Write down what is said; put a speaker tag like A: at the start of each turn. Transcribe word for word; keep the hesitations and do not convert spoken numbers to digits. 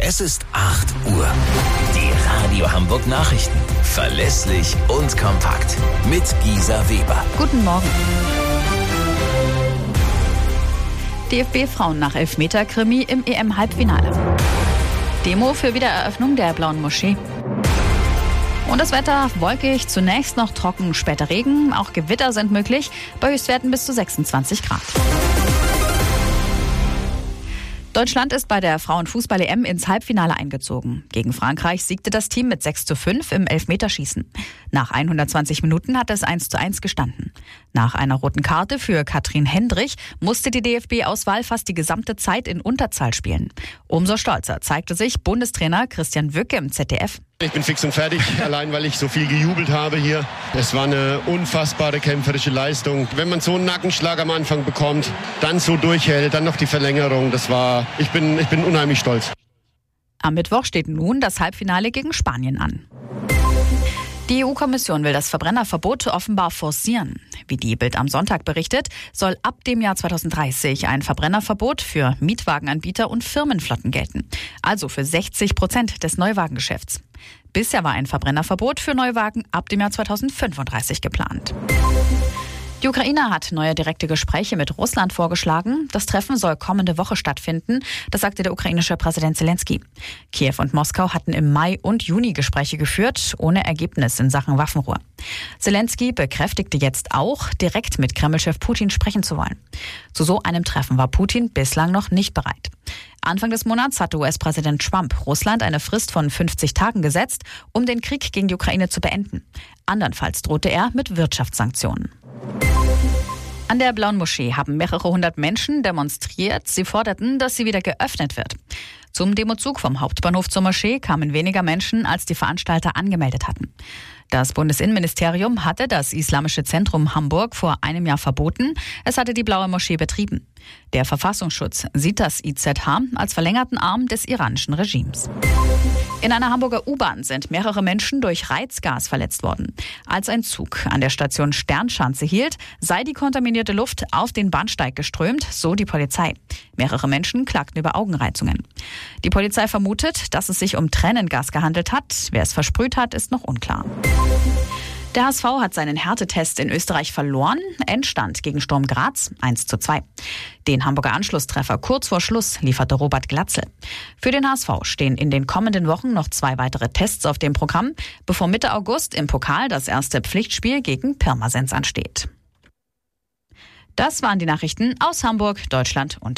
A: Es ist acht Uhr. Die Radio Hamburg Nachrichten. Verlässlich und kompakt. Mit Gisa Weber.
B: Guten Morgen. D F B-Frauen nach Elfmeter-Krimi im E M-Halbfinale. Demo für Wiedereröffnung der Blauen Moschee. Und das Wetter wolkig, zunächst noch trocken, später Regen. Auch Gewitter sind möglich, bei Höchstwerten bis zu sechsundzwanzig Grad. Deutschland ist bei der Frauenfußball-E M ins Halbfinale eingezogen. Gegen Frankreich siegte das Team mit sechs zu fünf im Elfmeterschießen. Nach hundertzwanzig Minuten hat es eins zu eins gestanden. Nach einer roten Karte für Katrin Hendrich musste die D F B-Auswahl fast die gesamte Zeit in Unterzahl spielen. Umso stolzer zeigte sich Bundestrainer Christian Wücke im Z D F.
C: Ich bin fix und fertig, allein weil ich so viel gejubelt habe hier. Es war eine unfassbare kämpferische Leistung. Wenn man so einen Nackenschlag am Anfang bekommt, dann so durchhält, dann noch die Verlängerung, das war, ich bin, ich bin unheimlich stolz.
B: Am Mittwoch steht nun das Halbfinale gegen Spanien an. Die E U-Kommission will das Verbrennerverbot offenbar forcieren. Wie die Bild am Sonntag berichtet, soll ab dem Jahr zweitausenddreißig ein Verbrennerverbot für Mietwagenanbieter und Firmenflotten gelten. Also für sechzig Prozent des Neuwagengeschäfts. Bisher war ein Verbrennerverbot für Neuwagen ab dem Jahr zweitausendfünfunddreißig geplant. Die Ukraine hat neue direkte Gespräche mit Russland vorgeschlagen. Das Treffen soll kommende Woche stattfinden, das sagte der ukrainische Präsident Zelensky. Kiew und Moskau hatten im Mai und Juni Gespräche geführt, ohne Ergebnis in Sachen Waffenruhe. Zelensky bekräftigte jetzt auch, direkt mit Kreml-Chef Putin sprechen zu wollen. Zu so einem Treffen war Putin bislang noch nicht bereit. Anfang des Monats hatte U S-Präsident Trump Russland eine Frist von fünfzig Tagen gesetzt, um den Krieg gegen die Ukraine zu beenden. Andernfalls drohte er mit Wirtschaftssanktionen. An der Blauen Moschee haben mehrere hundert Menschen demonstriert. Sie forderten, dass sie wieder geöffnet wird. Zum Demozug vom Hauptbahnhof zur Moschee kamen weniger Menschen, als die Veranstalter angemeldet hatten. Das Bundesinnenministerium hatte das Islamische Zentrum Hamburg vor einem Jahr verboten. Es hatte die Blaue Moschee betrieben. Der Verfassungsschutz sieht das I Z H als verlängerten Arm des iranischen Regimes. In einer Hamburger U-Bahn sind mehrere Menschen durch Reizgas verletzt worden. Als ein Zug an der Station Sternschanze hielt, sei die kontaminierte Luft auf den Bahnsteig geströmt, so die Polizei. Mehrere Menschen klagten über Augenreizungen. Die Polizei vermutet, dass es sich um Tränengas gehandelt hat. Wer es versprüht hat, ist noch unklar. Der H S V hat seinen Härtetest in Österreich verloren. Endstand gegen Sturm Graz eins zu zwei. Den Hamburger Anschlusstreffer kurz vor Schluss lieferte Robert Glatzel. Für den H S V stehen in den kommenden Wochen noch zwei weitere Tests auf dem Programm, bevor Mitte August im Pokal das erste Pflichtspiel gegen Pirmasens ansteht. Das waren die Nachrichten aus Hamburg, Deutschland und